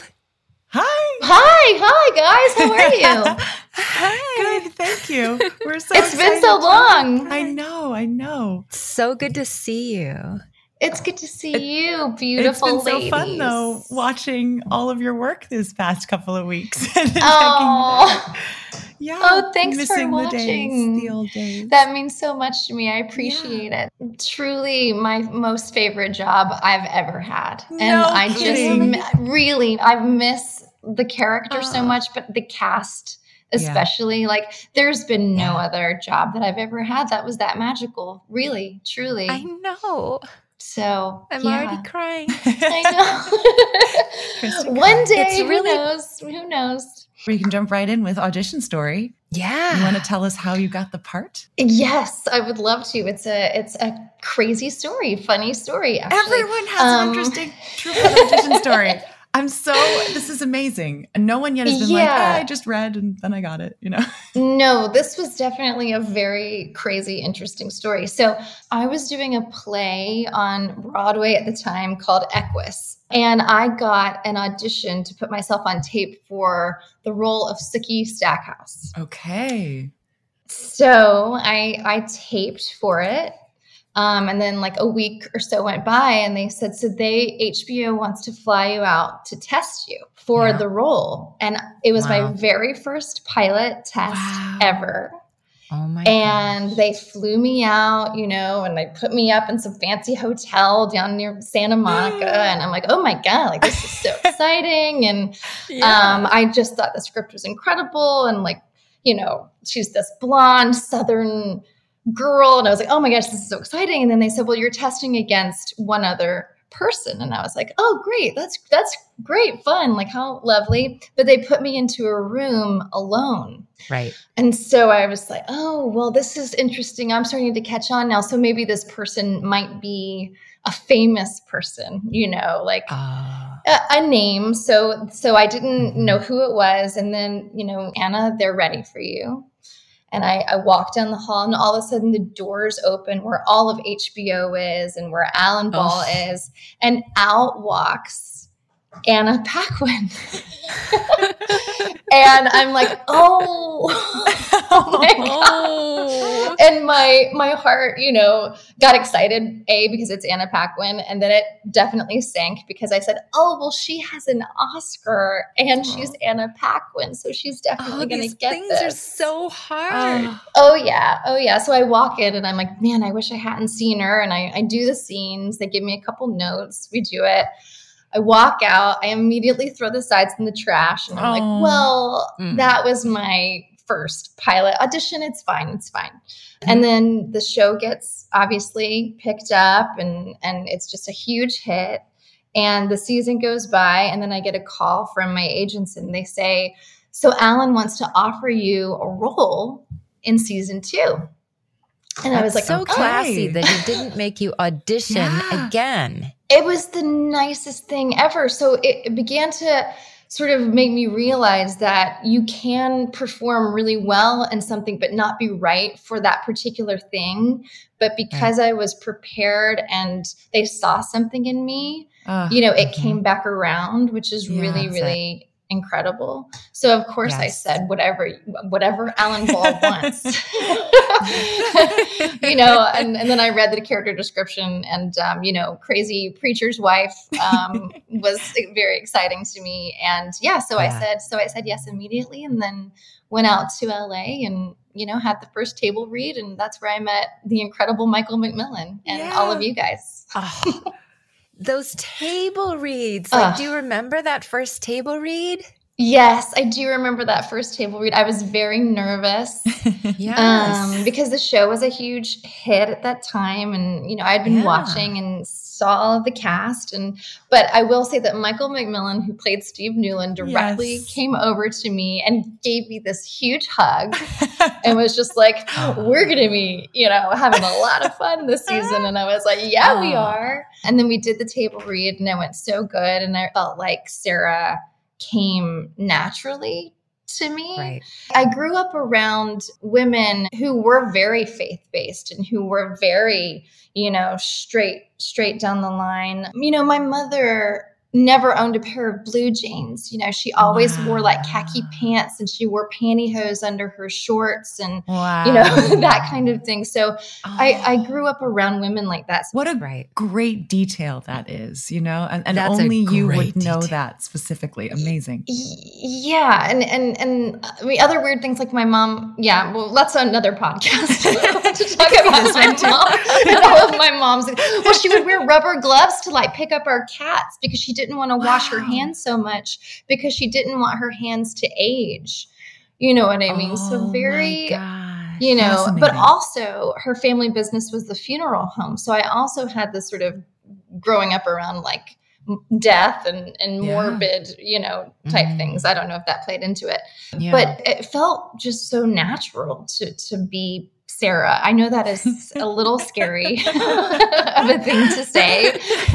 Hi, guys. How are you? Hi. Good, thank you. We're so It's been so long. I know. So good to see you. It's good to see you, beautiful It's been ladies. so fun, though, watching all of your work this past couple of weeks. Oh, thanks for missing watching. The old days. That means so much to me. I appreciate it. Truly my most favorite job I've ever had. And I kidding. just really, I miss the character so much, but the cast especially. Like, there's been no other job that I've ever had that was that magical. Really, truly. I know. So I'm already crying. I know. One day, It's really- who knows? We can jump right in with audition story. Yeah. You want to tell us how you got the part? Yes, I would love to. It's a crazy story, funny story, actually. Everyone has an interesting true audition story. This is amazing. And no one yet has been like, I just read and then I got it, No, this was definitely a very crazy, interesting story. So I was doing a play on Broadway at the time called Equus. And I got an audition to put myself on tape for the role of Sookie Stackhouse. Okay. So I taped for it. And then like a week or so went by and they said, HBO wants to fly you out to test you for the role. And it was my very first pilot test ever. Oh my And they flew me out, and they put me up in some fancy hotel down near Santa Monica. And I'm like, oh my God, like this is so exciting. And I just thought the script was incredible. And like, she's this blonde Southern girl. And I was like, oh my gosh, this is so exciting. And then they said, well, you're testing against one other person. And I was like, oh, great. That's great fun. Like, how lovely. But they put me into a room alone. Right. And so I was like, oh, well, this is interesting. I'm starting to catch on now. So maybe this person might be a famous person, like a name. So I didn't know who it was. And then, Anna, they're ready for you. And I walked down the hall and all of a sudden the doors open where all of HBO is and where Alan Ball is. And out walks Anna Paquin. And I'm like, oh my God. And my heart, got excited, because it's Anna Paquin. And then it definitely sank because I said, oh, well, she has an Oscar and she's Anna Paquin. So she's definitely going to get things this. Are so hard. Oh yeah. So I walk in and I'm like, man, I wish I hadn't seen her. And I do the scenes. They give me a couple notes. We do it. I walk out. I immediately throw the sides in the trash. And I'm like, well, that was my first pilot audition. It's fine. And then the show gets obviously picked up and it's just a huge hit. And the season goes by. And then I get a call from my agents and they say, so Alan wants to offer you a role in season 2. And I was like, so classy that he didn't make you audition again. It was the nicest thing ever. So it began to sort of make me realize that you can perform really well in something, but not be right for that particular thing. But because I was prepared and they saw something in me, it came back around, which is really incredible. So of course I said whatever Alan Ball wants, and then I read the character description and, crazy preacher's wife, was very exciting to me. And I said yes immediately and then went out to LA and, had the first table read. And that's where I met the incredible Michael McMillan and all of you guys. Those table reads. Do you remember that first table read? Yes, I do remember that first table read. I was very nervous because the show was a huge hit at that time. And, I'd been watching and saw all of the cast. But I will say that Michael McMillan, who played Steve Newland, directly came over to me and gave me this huge hug and was just like, we're going to be, having a lot of fun this season. And I was like, yeah, we are. And then we did the table read and it went so good. And I felt like Sarah came naturally to me. Right. I grew up around women who were very faith-based and who were very, straight down the line. My mother never owned a pair of blue jeans. She always wore like khaki pants and she wore pantyhose under her shorts and, that kind of thing. So I grew up around women like that. What a great detail that is, and only you would know that specifically. Amazing. Yeah. And I mean, other weird things like my mom. Yeah. Well, that's another podcast to talk about my mom and all of my mom's. Well, she would wear rubber gloves to like pick up our cats because she didn't want to wash her hands so much because she didn't want her hands to age. You know what I mean? So very, but also her family business was the funeral home. So I also had this sort of growing up around like death and morbid, type things. I don't know if that played into it, but it felt just so natural to be Sarah. I know that is a little scary of a thing to say,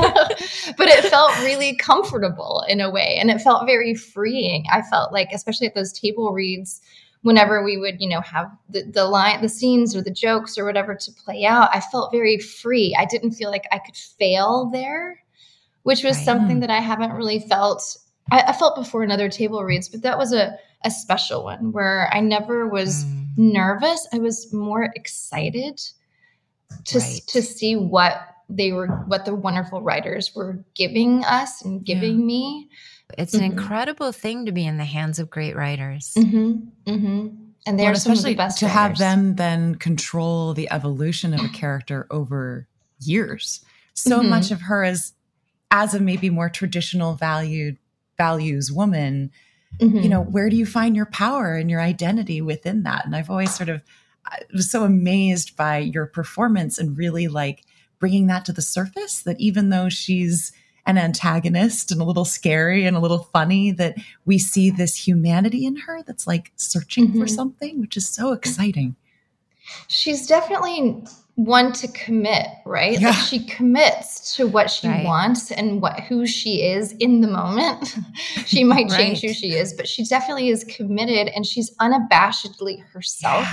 but it felt really comfortable in a way. And it felt very freeing. I felt like, especially at those table reads, whenever we would, have the scenes or the jokes or whatever to play out, I felt very free. I didn't feel like I could fail there, which was something that I haven't really felt. I felt before in other table reads, but that was a special one where I never was nervous. I was more excited to see what the wonderful writers were giving us and giving me. It's an incredible thing to be in the hands of great writers. Mm-hmm. Mm-hmm. And they're some of the best to writers. have them then control the evolution of a character over years. So much of her as a maybe more traditional values woman, where do you find your power and your identity within that? And I've always was so amazed by your performance and really like bringing that to the surface, that even though she's an antagonist and a little scary and a little funny, that we see this humanity in her that's like searching for something, which is so exciting. She's definitely one to commit, right? Yeah. Like she commits to what she wants and who she is in the moment. She might change who she is, but she definitely is committed and she's unabashedly herself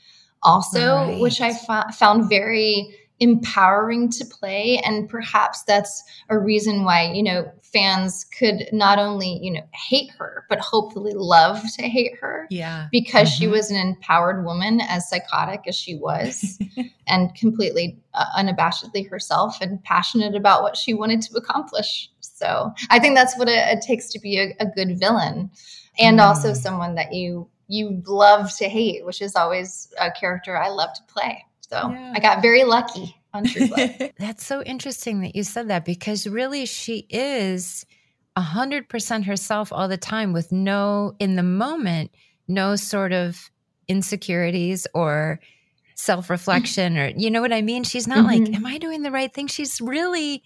also, which I found very empowering to play. And perhaps that's a reason why, fans could not only, hate her, but hopefully love to hate her. Yeah. Because she was an empowered woman, as psychotic as she was, and completely unabashedly herself and passionate about what she wanted to accomplish. So I think that's what it takes to be a good villain, and also someone that you love to hate, which is always a character I love to play. So I got very lucky on True Blood. That's so interesting that you said that, because really she is 100% herself all the time with in the moment, no sort of insecurities or self-reflection or, you know what I mean? She's not like, am I doing the right thing? She's really,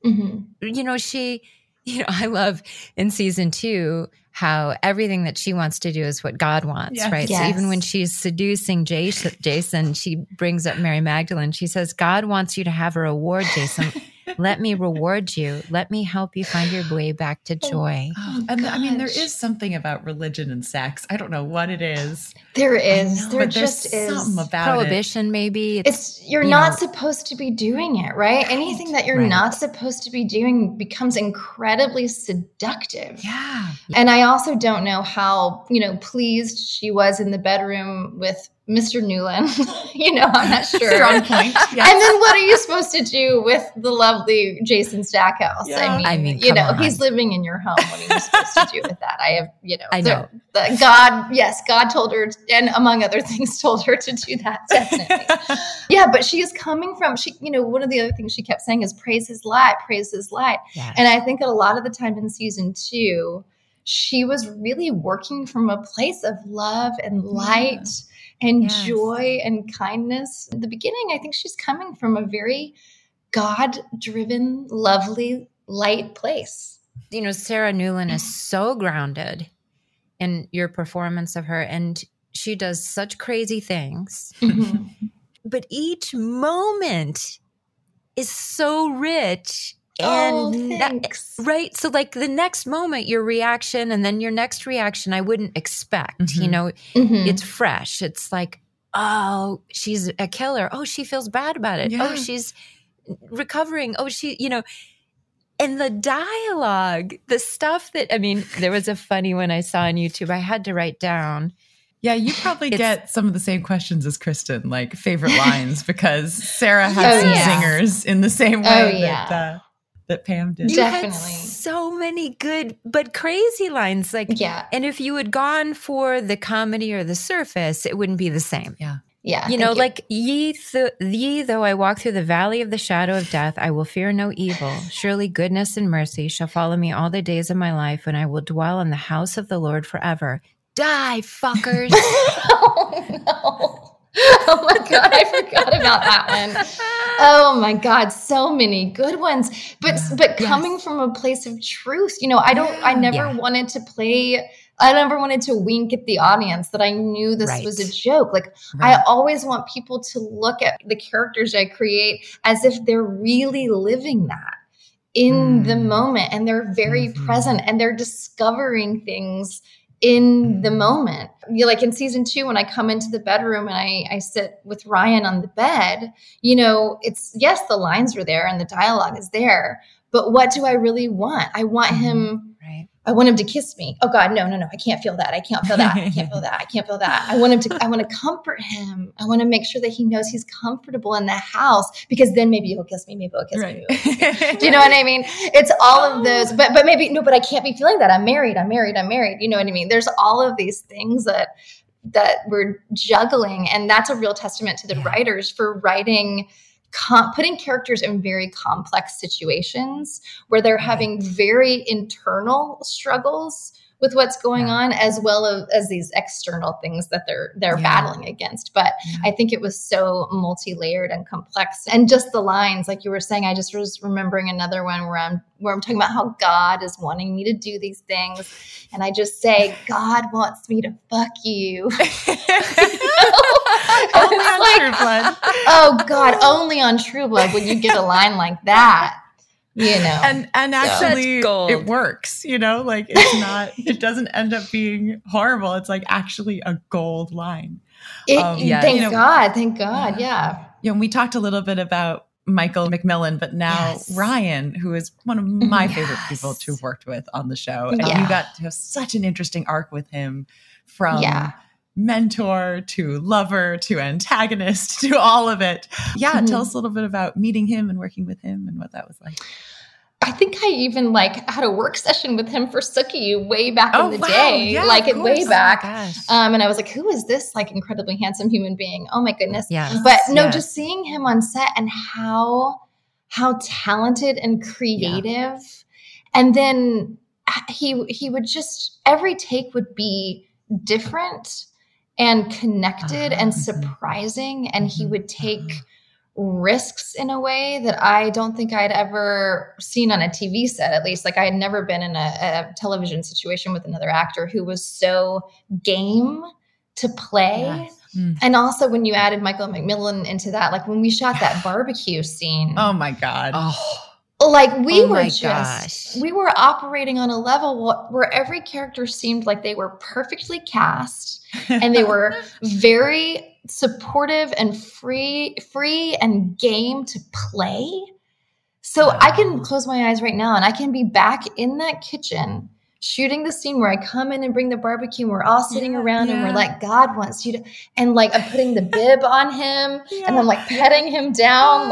I love in season 2 how everything that she wants to do is what God wants, right? Yes. So even when she's seducing Jason, she brings up Mary Magdalene. She says, God wants you to have a reward, Jason. Let me reward you. Let me help you find your way back to joy. And I mean, there is something about religion and sex. I don't know what it is. There is. There but just there's is. something about Prohibition, maybe. You're not supposed to be doing it, right? Anything that you're not supposed to be doing becomes incredibly seductive. Yeah. And I also don't know how, pleased she was in the bedroom with Mr. Newland. I'm not sure. Strong point. Yes. And then what are you supposed to do with the lovely Jason Stackhouse? Yeah. I mean, he's living in your home. What are you supposed to do with that? I know. God told her, and among other things, told her to do that, definitely. Yeah, but she is coming from, one of the other things she kept saying is praise his light, praise his light. Yes. And I think that a lot of the time in season 2, she was really working from a place of love and light and joy and kindness. In the beginning, I think she's coming from a very God-driven, lovely, light place. You know, Sarah Newland is so grounded in your performance of her, and she does such crazy things. But each moment is so rich. And thanks. Right. So like the next moment, your reaction and then your next reaction, I wouldn't expect, you know, it's fresh. It's like, oh, she's a killer. Oh, she feels bad about it. Yeah. Oh, she's recovering. Oh, you know, and the dialogue, the stuff that, I mean, there was a funny one I saw on YouTube. I had to write down. Yeah, you probably get some of the same questions as Kristen, like favorite lines, because Sarah has some zingers in the same way that Pam did. You had so many good but crazy lines. Like, and if you had gone for the comedy or the surface, it wouldn't be the same. Yeah. You know, like, ye though I walk through the valley of the shadow of death, I will fear no evil. Surely goodness and mercy shall follow me all the days of my life, and I will dwell in the house of the Lord forever. Die, fuckers. Oh, no. Oh, my God. I forgot about that one. Oh, my God. So many good ones. But coming from a place of truth, you know, I never wanted to play... I never wanted to wink at the audience that I knew this was a joke. Like, I always want people to look at the characters I create as if they're really living that in the moment, and they're very present, and they're discovering things in the moment. You like in season 2, when I come into the bedroom and I sit with Ryan on the bed, you know, it's, yes, the lines are there and the dialogue is there, but what do I really want? I want him... I want him to kiss me. Oh God, no. I can't feel that. I can't feel that. I can't feel that. I can't feel that. I want to comfort him. I want to make sure that he knows he's comfortable in the house, because then maybe he'll kiss me. Maybe he'll kiss me. Do you know what I mean? It's all of those, but maybe, no, but I can't be feeling that. I'm married. You know what I mean? There's all of these things that we're juggling. And that's a real testament to the writers for writing, putting characters in very complex situations where they're having very internal struggles with what's going on, as well as these external things that they're battling against. But I think it was so multi-layered and complex. And just the lines, like you were saying, I just was remembering another one where I'm talking about how God is wanting me to do these things. And I just say, God wants me to fuck you. Only on True Blood. Oh God, only on True Blood would you get a line like that. You know, and actually it works, you know, like it doesn't end up being horrible. It's like actually a gold line. Thank God. Yeah. You know, we talked a little bit about Michael McMillan, but now Ryan, who is one of my favorite people to have worked with on the show. And you got to have such an interesting arc with him, from mentor to lover to antagonist to all of it. Tell us a little bit about meeting him and working with him and what that was like. I think I even had a work session with him for Sookie way back in the day, way back. And I was like, who is this incredibly handsome human being? Oh my goodness. But just seeing him on set and how talented and creative. And then he would just, every take would be different and connected and surprising. And he would take risks in a way that I don't think I'd ever seen on a TV set, at least. Like, I had never been in a television situation with another actor who was so game to play. And also when you added Michael McMillan into that, like when we shot that barbecue scene. Oh my God. We were operating on a level where every character seemed like they were perfectly cast and they were very supportive and free and game to play. So I can close my eyes right now and I can be back in that kitchen shooting the scene where I come in and bring the barbecue and we're all sitting around and we're like, God wants you to, and like I'm putting the bib on him and I'm like petting him down.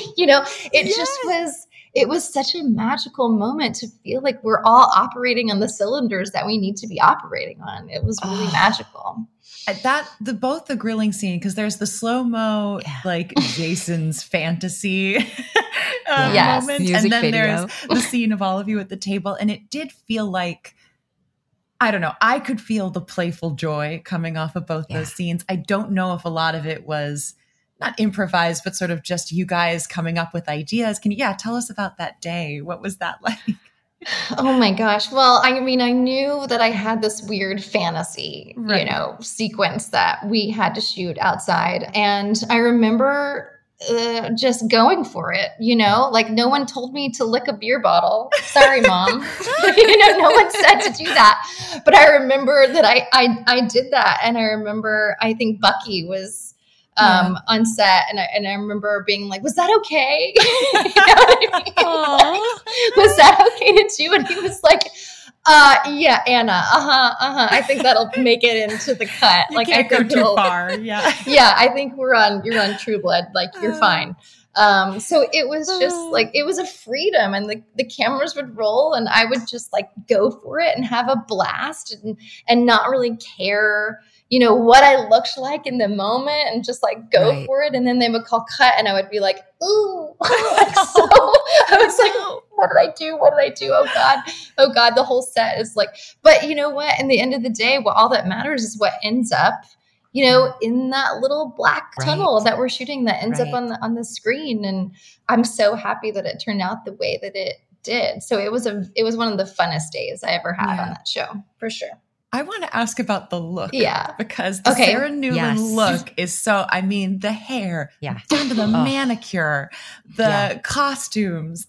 It was such a magical moment to feel like we're all operating on the cylinders that we need to be operating on. It was really magical. Both the grilling scene, because there's the slow-mo, like Jason's fantasy moment. Music and then video. There's the scene of all of you at the table. And it did feel like, I don't know, I could feel the playful joy coming off of both those scenes. I don't know if a lot of it was not improvised, but sort of just you guys coming up with ideas. Can you, tell us about that day? What was that like? Oh my gosh. Well, I mean, I knew that I had this weird fantasy, sequence that we had to shoot outside. And I remember just going for it, like no one told me to lick a beer bottle. Sorry, Mom. No one said to do that. But I remember that I did that. And I remember, I think Bucky was on set, and I remember being like, was that okay? Was that okay to do? And he was like, yeah, Anna, I think that'll make it into the cut. Like, I go too far. Yeah. Yeah, I think you're on True Blood. Like, you're fine. So it was just like, it was a freedom, and the cameras would roll, and I would just like go for it and have a blast and not really care, what I looked like in the moment, and just like go for it. And then they would call cut, and I would be like, ooh. So I was like, what did I do? What did I do? Oh God. The whole set is like, but you know what? In the end of the day, all that matters is what ends up, in that little black tunnel that we're shooting that ends up on the screen. And I'm so happy that it turned out the way that it did. So it was one of the funnest days I ever had on that show, for sure. I want to ask about the look. Yeah. Because the Sarah Newland look is so, the hair, down to the manicure, the costumes,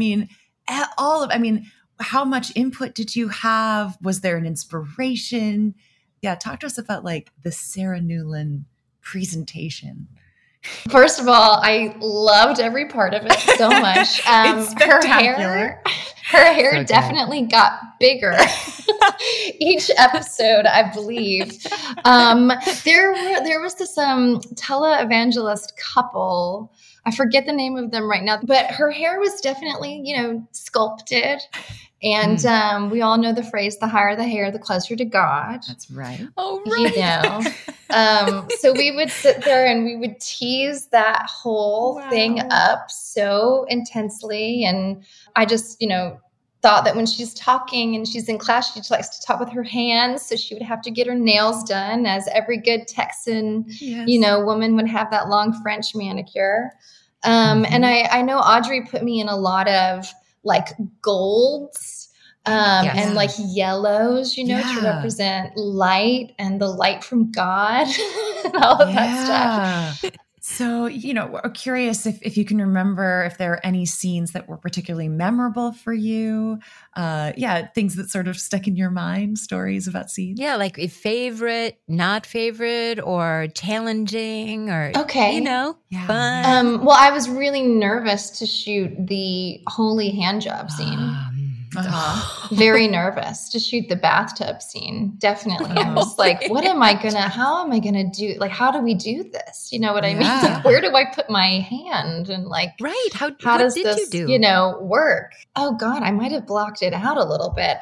how much input did you have? Was there an inspiration? Yeah. Talk to us about like the Sarah Newland presentation. First of all, I loved every part of it so much. It's spectacular. Her hair definitely got bigger each episode, I believe. There was this televangelist couple. I forget the name of them right now, but her hair was definitely, sculpted. And we all know the phrase, the higher the hair, the closer to God. That's right. Oh, right. So we would sit there and we would tease that whole thing up so intensely. And I just, thought that when she's talking and she's in class, she likes to talk with her hands. So she would have to get her nails done, as every good Texan, woman would have that long French manicure. And I know Audrey put me in a lot of like golds and like yellows, to represent light and the light from God and all of that stuff. So, we're curious if you can remember if there are any scenes that were particularly memorable for you. Things that sort of stuck in your mind, stories about scenes. Yeah, like a favorite, not favorite, or challenging, or, fun. Well, I was really nervous to shoot the holy hand job scene. Very nervous to shoot the bathtub scene. Definitely. I was like, how am I going to do, like, how do we do this? You know what I mean? Like, where do I put my hand? And like, how does did this, you do? Work? Oh God, I might've blocked it out a little bit.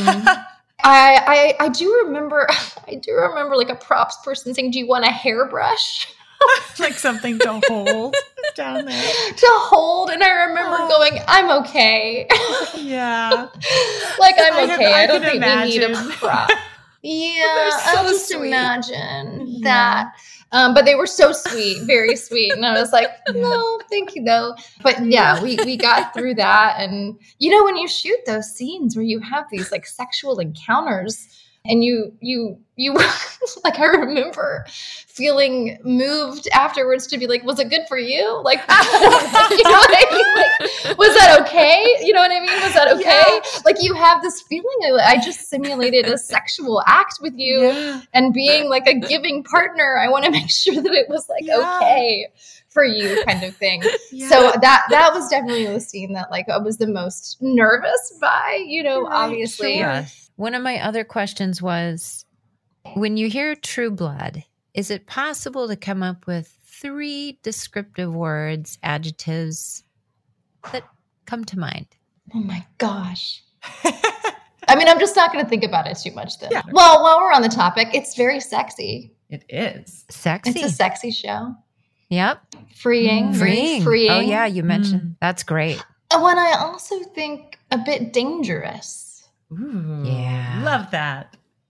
I do remember like a props person saying, do you want a hairbrush? Like something to hold down there. To hold. And I remember going, I'm okay. Yeah. Like, I'm okay. I don't think we need a prop. I just imagine that. But they were so sweet, very sweet. And I was like, no, thank you though. But yeah, we got through that. And when you shoot those scenes where you have these like sexual encounters, and you like, I remember feeling moved afterwards to be like, was it good for you? Like, what I mean? Like, was that okay? You know what I mean? Was that okay? Yeah. Like, you have this feeling I just simulated a sexual act with you, and being like a giving partner, I want to make sure that it was like okay for you, kind of thing. So that was definitely the scene that like I was the most nervous by, obviously. Sure. One of my other questions was, when you hear True Blood, is it possible to come up with 3 descriptive words, adjectives that come to mind? Oh my gosh. I mean, I'm just not going to think about it too much then. Yeah. Well, while we're on the topic, it's very sexy. It is. Sexy. It's a sexy show. Yep. Freeing. Freeing. Oh yeah, you mentioned. That's great. When I also think a bit dangerous. Ooh, yeah. Love that.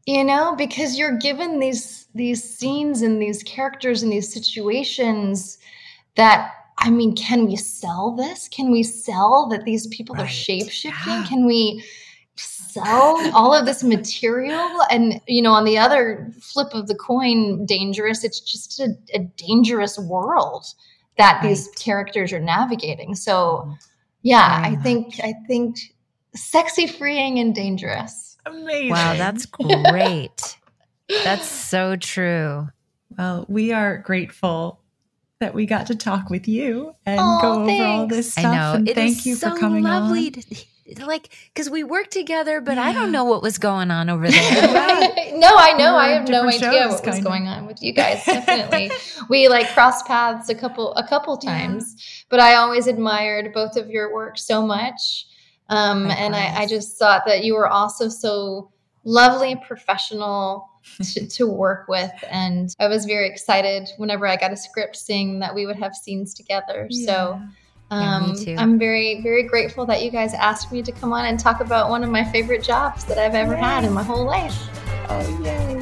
You know, because you're given these scenes and these characters and these situations that, I mean, can we sell this? Can we sell that these people are shape-shifting? Yeah. Can we sell all of this material? And, you know, on the other flip of the coin, dangerous, it's just a dangerous world that these characters are navigating. So yeah, I think sexy, freeing, and dangerous. Amazing. Wow, that's great. That's so true. Well, we are grateful that we got to talk with you and go over all this stuff. I know. And it thank you so for coming lovely on. Because we worked together, but I don't know what was going on over there. Right? No, I know. I have no idea what was going on with you guys. Definitely. We crossed paths a couple times, but I always admired both of your work so much. And I just thought that you were also so lovely, professional to work with. And I was very excited whenever I got a script seeing that we would have scenes together. Yeah. So me too. I'm very, very grateful that you guys asked me to come on and talk about one of my favorite jobs that I've ever had in my whole life. Oh, yay.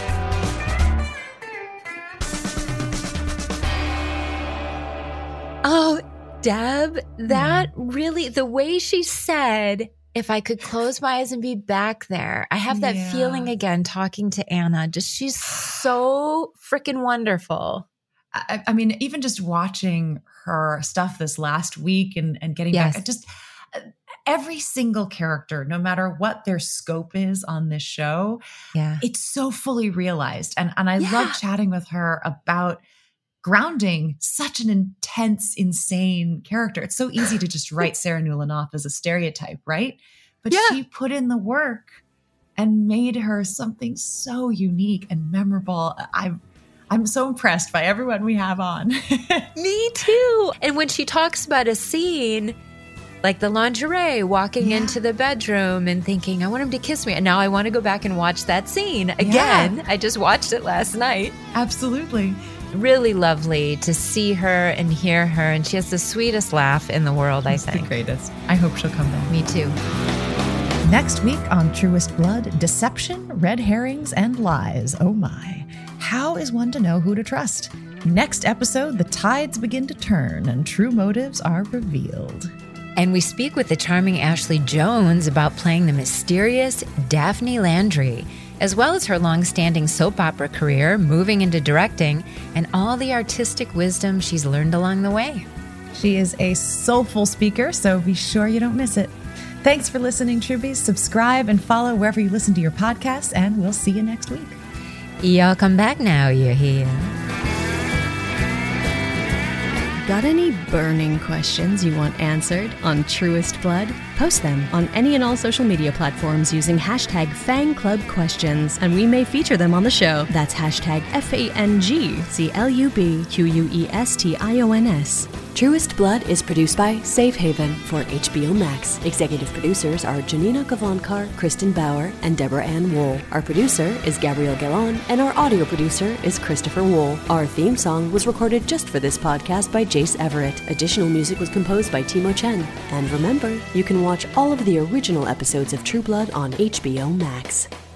Oh, Deb, that really, the way she said, if I could close my eyes and be back there, I have that feeling again talking to Anna. She's so freaking wonderful. I mean, even just watching her stuff this last week and getting back, just every single character, no matter what their scope is on this show, it's so fully realized. And I love chatting with her about grounding such an intense, insane character. It's so easy to just write Sarah Newland off as a stereotype, right? But she put in the work and made her something so unique and memorable. I'm so impressed by everyone we have on. Me too. And when she talks about a scene, like the lingerie, walking into the bedroom and thinking, I want him to kiss me. And now I want to go back and watch that scene again. I just watched it last night. Absolutely. Really lovely to see her and hear her. And she has the sweetest laugh in the world, I think. The greatest. I hope she'll come back. Me too. Next week on Truest Blood, deception, red herrings, and lies. Oh my. How is one to know who to trust? Next episode, the tides begin to turn and true motives are revealed. And we speak with the charming Ashley Jones about playing the mysterious Daphne Landry, as well as her long-standing soap opera career, moving into directing, and all the artistic wisdom she's learned along the way. She is a soulful speaker, so be sure you don't miss it. Thanks for listening, Trubies. Subscribe and follow wherever you listen to your podcasts, and we'll see you next week. Y'all come back now, you're here. Got any burning questions you want answered on Truest Blood? Post them on any and all social media platforms using hashtag FangClubQuestions, and we may feature them on the show. That's hashtag FangClubQuestions. Truest Blood is produced by Safe Haven for HBO Max. Executive producers are Janina Gavankar, Kristen Bauer, and Deborah Ann Wool. Our producer is Gabrielle Gallon, and our audio producer is Christopher Wool. Our theme song was recorded just for this podcast by Jace Everett. Additional music was composed by Timo Chen. And remember, you can watch all of the original episodes of True Blood on HBO Max.